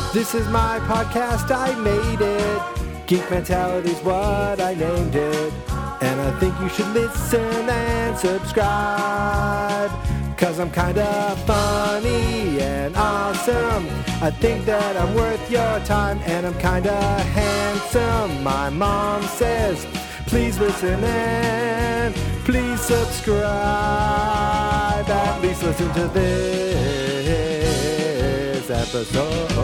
This is my podcast, I made it. Geek Mentality's what I named it. And I think you should listen and subscribe. Cause I'm kinda funny and awesome. I think that I'm worth your time, and I'm kinda handsome. My mom says, please listen and please subscribe. At least listen to this episode.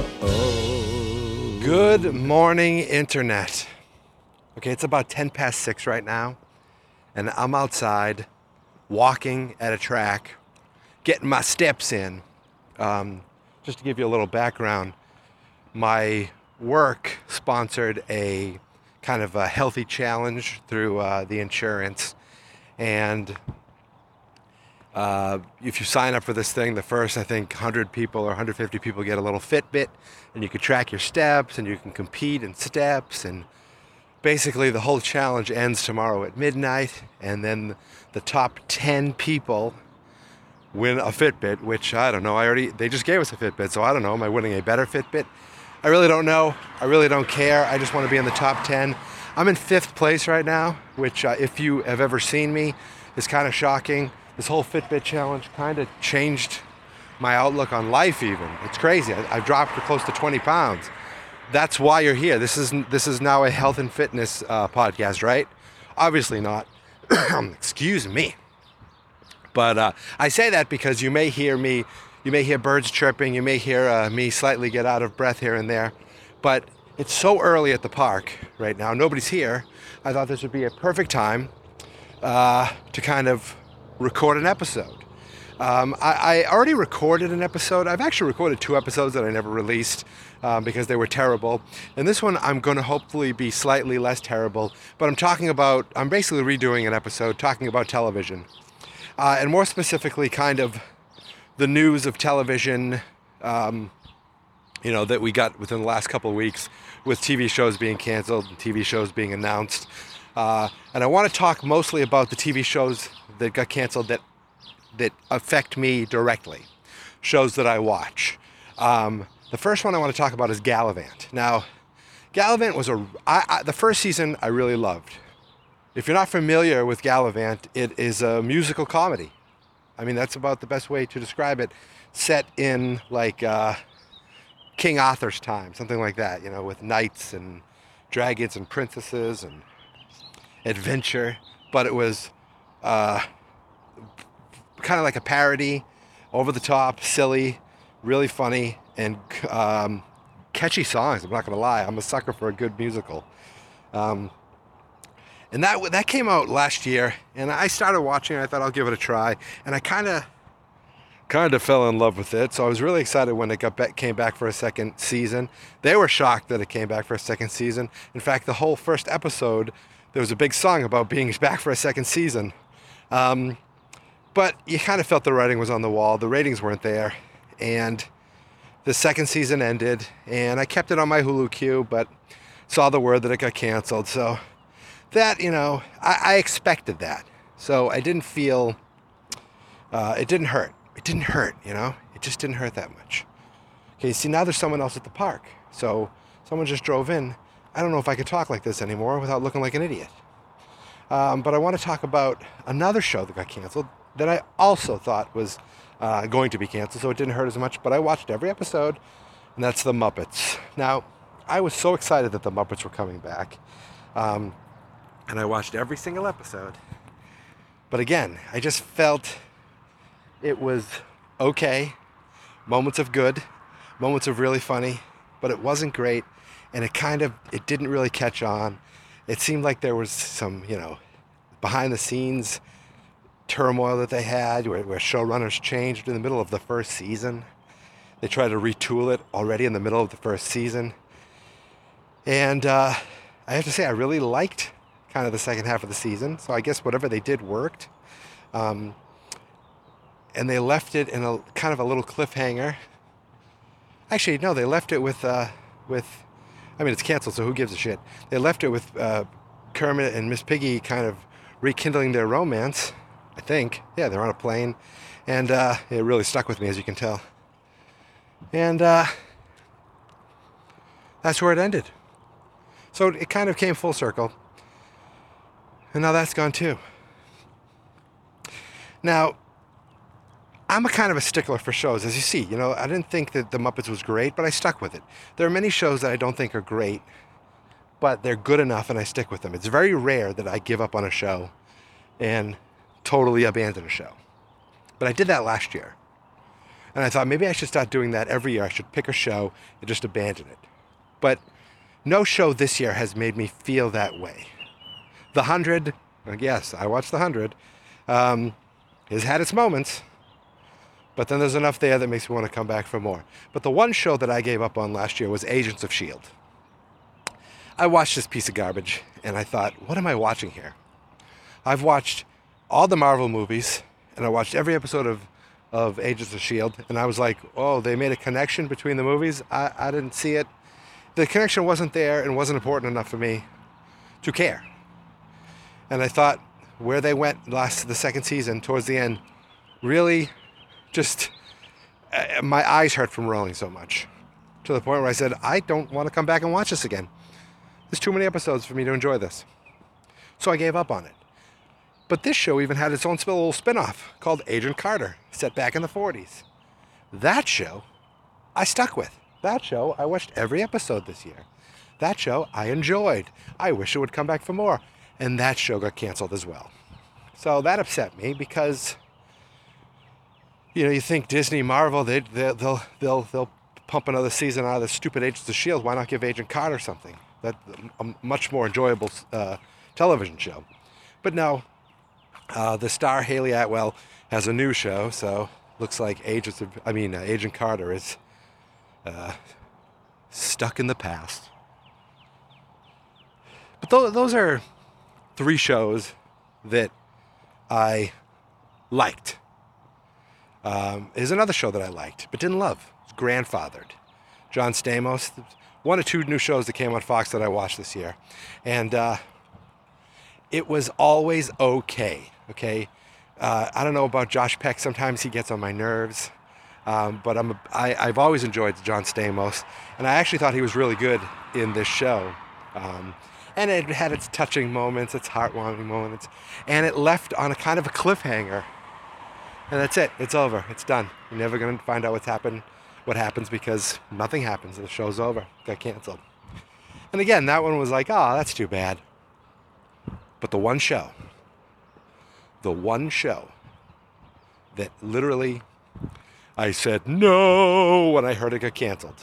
Good morning, Internet. Okay, it's about 10 past 6 right now, and I'm outside walking at a track, getting my steps in. Just to give you a little background, my work sponsored a kind of a healthy challenge through the insurance. And if you sign up for this thing, the first, I think, 100 people or 150 people get a little Fitbit, and you can track your steps, and you can compete in steps, and basically the whole challenge ends tomorrow at midnight, and then the top 10 people win a Fitbit, which I don't know. They just gave us a Fitbit, so I don't know. Am I winning a better Fitbit? I really don't know. I really don't care. I just want to be in the top 10. I'm in 5th place right now, which if you have ever seen me, is kind of shocking. This whole Fitbit challenge kind of changed my outlook on life even. It's crazy. I've dropped close to 20 pounds. That's why you're here. This is now a health and fitness podcast, right? Obviously not. Excuse me. But I say that because you may hear birds chirping, you may hear me slightly get out of breath here and there. But it's so early at the park right now. Nobody's here. I thought this would be a perfect time to kind of record an episode. I already recorded an episode. I've actually recorded 2 episodes that I never released because they were terrible. And this one I'm going to hopefully be slightly less terrible. But I'm basically redoing an episode talking about television. And more specifically, kind of the news of television, that we got within the last couple of weeks with TV shows being canceled and TV shows being announced. And I want to talk mostly about the TV shows that got canceled that affect me directly, shows that I watch. The first one I want to talk about is Galavant. Now, Galavant was the first season I really loved. If you're not familiar with Galavant, it is a musical comedy. I mean, that's about the best way to describe it. Set in like King Arthur's time, something like that, with knights and dragons and princesses and adventure. But it was kind of like a parody, over the top, silly, really funny, and catchy songs. I'm not going to lie. I'm a sucker for a good musical. And that came out last year, and I started watching it. I thought I'll give it a try, and I kind of fell in love with it. So I was really excited when it came back for a second season. They were shocked that it came back for a second season. In fact, the whole first episode, there was a big song about being back for a second season. But you kind of felt the writing was on the wall. The ratings weren't there, and the second season ended, and I kept it on my Hulu queue, but saw the word that it got canceled. So that, I expected that. So I didn't feel, it didn't hurt. It didn't hurt, it just didn't hurt that much. Okay, see, now there's someone else at the park. So someone just drove in. I don't know if I could talk like this anymore without looking like an idiot. But I want to talk about another show that got canceled that I also thought was going to be canceled, so it didn't hurt as much, but I watched every episode, and that's The Muppets. Now, I was so excited that The Muppets were coming back, and I watched every single episode. But again, I just felt it was okay, moments of good, moments of really funny, but it wasn't great, and it didn't really catch on. It seemed like there was some, behind the scenes turmoil that they had where showrunners changed in the middle of the first season. They tried to retool it already in the middle of the first season. And I have to say, I really liked kind of the second half of the season. So I guess whatever they did worked. And they left it in a kind of a little cliffhanger. Actually, no, they left it with it's canceled, so who gives a shit? They left it with Kermit and Miss Piggy kind of rekindling their romance, I think. Yeah, they're on a plane. And it really stuck with me, as you can tell. And that's where it ended. So it kind of came full circle. And now that's gone too. Now, I'm a kind of a stickler for shows, as you see. I didn't think that The Muppets was great, but I stuck with it. There are many shows that I don't think are great, but they're good enough and I stick with them. It's very rare that I give up on a show and totally abandon a show. But I did that last year. And I thought maybe I should start doing that every year. I should pick a show and just abandon it. But no show this year has made me feel that way. The 100, yes, I watched The 100, has had its moments. But then there's enough there that makes me want to come back for more. But the one show that I gave up on last year was Agents of S.H.I.E.L.D. I watched this piece of garbage, and I thought, what am I watching here? I've watched all the Marvel movies, and I watched every episode of Agents of S.H.I.E.L.D., and I was like, oh, they made a connection between the movies? I didn't see it. The connection wasn't there and wasn't important enough for me to care. And I thought where they went the second season, towards the end, really just, my eyes hurt from rolling so much. To the point where I said, I don't want to come back and watch this again. There's too many episodes for me to enjoy this. So I gave up on it. But this show even had its own little spin-off called Agent Carter, set back in the 40s. That show, I stuck with. That show, I watched every episode this year. That show, I enjoyed. I wish it would come back for more. And that show got canceled as well. So that upset me because, you think Disney, Marvel, they'll pump another season out of the stupid Agents of S.H.I.E.L.D. Why not give Agent Carter something? That's a much more enjoyable television show. But no, the star Haley Atwell has a new show, so looks like Agent Carter is stuck in the past. But those are 3 shows that I liked. Here's another show that I liked, but didn't love. It's Grandfathered. John Stamos. 1 or 2 new shows that came on Fox that I watched this year. And it was always okay. I don't know about Josh Peck. Sometimes he gets on my nerves. But I've always enjoyed John Stamos. And I actually thought he was really good in this show. And it had its touching moments, its heartwarming moments. And it left on a kind of a cliffhanger. And that's it. It's over. It's done. You're never going to find out what happens because nothing happens. The show's over. It got canceled. And again, that one was like, oh, that's too bad. But the one show that literally I said no when I heard it got canceled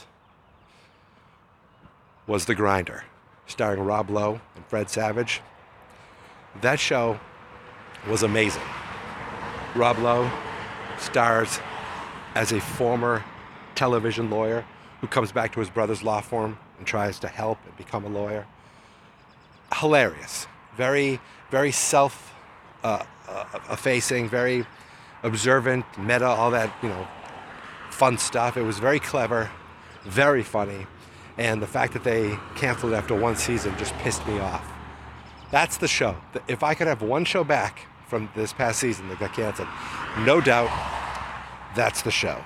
was The Grinder, starring Rob Lowe and Fred Savage. That show was amazing. Rob Lowe stars as a former television lawyer who comes back to his brother's law firm and tries to help and become a lawyer. Hilarious. Very, very self-effacing, very observant, meta, all that, fun stuff. It was very clever, very funny. And the fact that they canceled after 1 season just pissed me off. That's the show. If I could have one show back from this past season that got canceled, no doubt that's the show.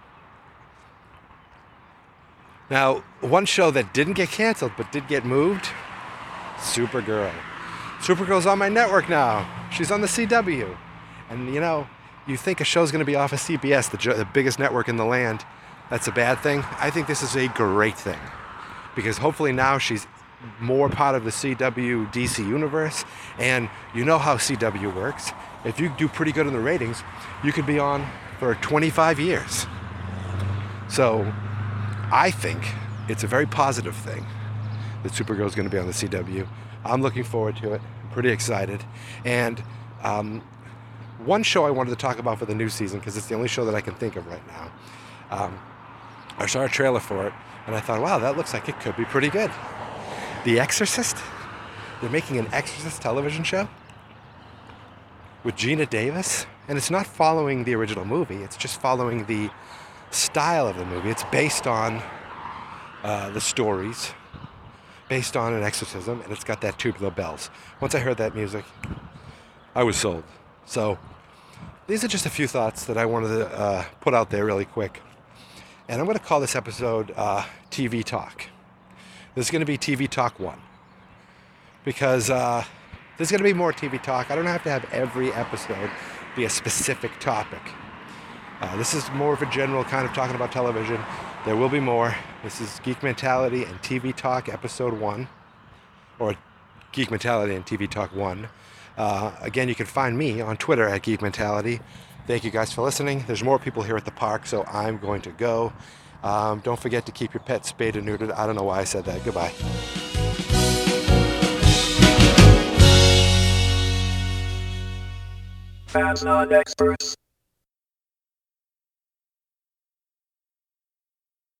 Now, one show that didn't get canceled but did get moved, Supergirl. Supergirl's on my network now. She's on the CW. And you think a show's going to be off of CBS, the biggest network in the land. That's a bad thing. I think this is a great thing. Because hopefully now she's more part of the CW DC universe. And you know how CW works. If you do pretty good in the ratings, you could be on for 25 years. So I think it's a very positive thing that Supergirl is going to be on the CW. I'm looking forward to it. I'm pretty excited. And one show I wanted to talk about for the new season, because it's the only show that I can think of right now. I saw a trailer for it, and I thought, wow, that looks like it could be pretty good. The Exorcist? They're making an Exorcist television show with Gina Davis, and it's not following the original movie. It's just following the style of the movie. It's based on the stories, based on an exorcism, and it's got that tubular bells. Once I heard that music, I was sold. So these are just a few thoughts that I wanted to put out there really quick. And I'm going to call this episode TV Talk. There's going to be TV Talk 1. Because there's going to be more TV Talk. I don't have to have every episode be a specific topic. This is more of a general kind of talking about television. There will be more. This is Geek Mentality and TV Talk Episode 1. Or Geek Mentality and TV Talk 1. Again, you can find me on Twitter at Geek Mentality. Thank you guys for listening. There's more people here at the park, so I'm going to go. Don't forget to keep your pets spayed and neutered. I don't know why I said that. Goodbye. Fans not experts.